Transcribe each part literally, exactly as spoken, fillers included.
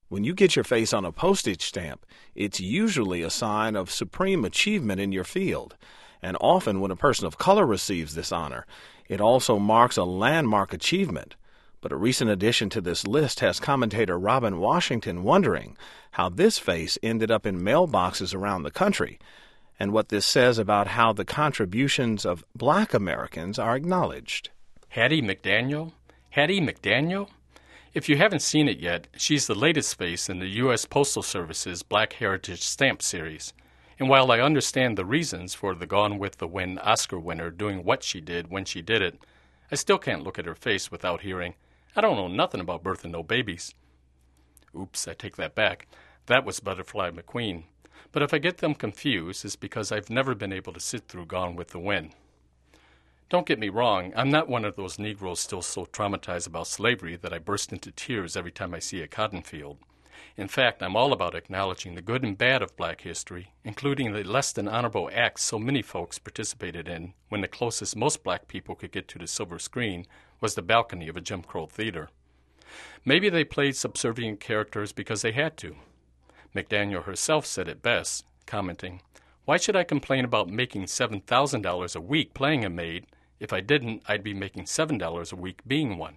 When you get your face on a postage stamp, it's usually a sign of supreme achievement in your field. And often when a person of color receives this honor, it also marks a landmark achievement. But a recent addition to this list has commentator Robin Washington wondering how this face ended up in mailboxes around the country, and what this says about how the contributions of black Americans are acknowledged. Hattie McDaniel? Hattie McDaniel? If you haven't seen it yet, she's the latest face in the U S Postal Service's Black Heritage Stamp Series. And while I understand the reasons for the Gone with the Wind Oscar winner doing what she did when she did it, I still can't look at her face without hearing, "I don't know nothing about birthing no babies." Oops, I take that back. That was Butterfly McQueen. But if I get them confused, it's because I've never been able to sit through Gone with the Wind. Don't get me wrong, I'm not one of those Negroes still so traumatized about slavery that I burst into tears every time I see a cotton field. In fact, I'm all about acknowledging the good and bad of black history, including the less than honorable acts so many folks participated in when the closest most black people could get to the silver screen was the balcony of a Jim Crow theater. Maybe they played subservient characters because they had to. McDaniel herself said it best, commenting, "Why should I complain about making seven thousand dollars a week playing a maid? If I didn't, I'd be making seven dollars a week being one."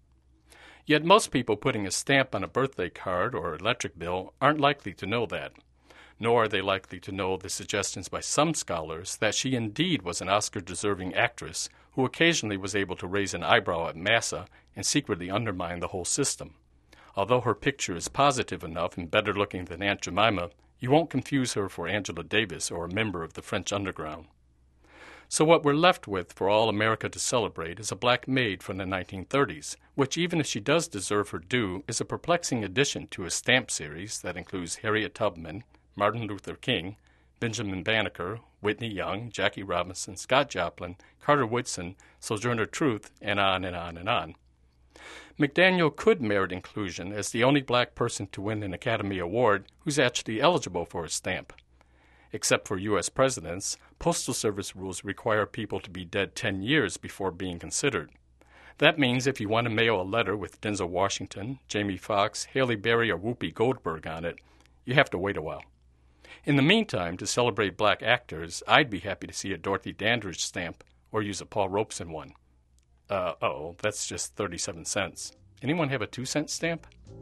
Yet most people putting a stamp on a birthday card or electric bill aren't likely to know that. Nor are they likely to know the suggestions by some scholars that she indeed was an Oscar-deserving actress who occasionally was able to raise an eyebrow at massa and secretly undermine the whole system. Although her picture is positive enough and better looking than Aunt Jemima, you won't confuse her for Angela Davis or a member of the French underground. So what we're left with for all America to celebrate is a black maid from the nineteen thirties, which, even if she does deserve her due, is a perplexing addition to a stamp series that includes Harriet Tubman, Martin Luther King, Benjamin Banneker, Whitney Young, Jackie Robinson, Scott Joplin, Carter Woodson, Sojourner Truth, and on and on and on. McDaniel could merit inclusion as the only black person to win an Academy Award who's actually eligible for a stamp. Except for U S presidents, Postal Service rules require people to be dead ten years before being considered. That means if you want to mail a letter with Denzel Washington, Jamie Foxx, Halle Berry, or Whoopi Goldberg on it, you have to wait a while. In the meantime, to celebrate black actors, I'd be happy to see a Dorothy Dandridge stamp or use a Paul Robeson one. Uh, uh-oh, that's just thirty-seven cents. Anyone have a two-cent stamp?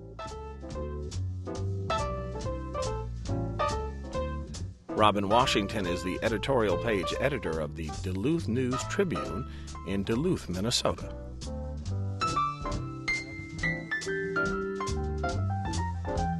Robin Washington is the editorial page editor of the Duluth News Tribune in Duluth, Minnesota.